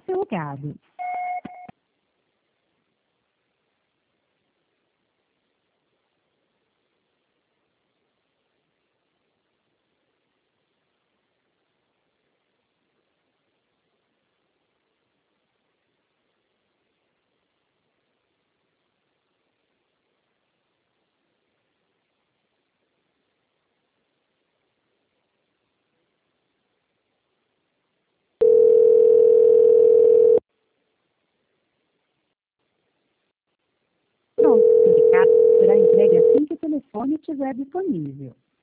seu recado. Pronto, seu recado será entregue assim que o telefone estiver disponível.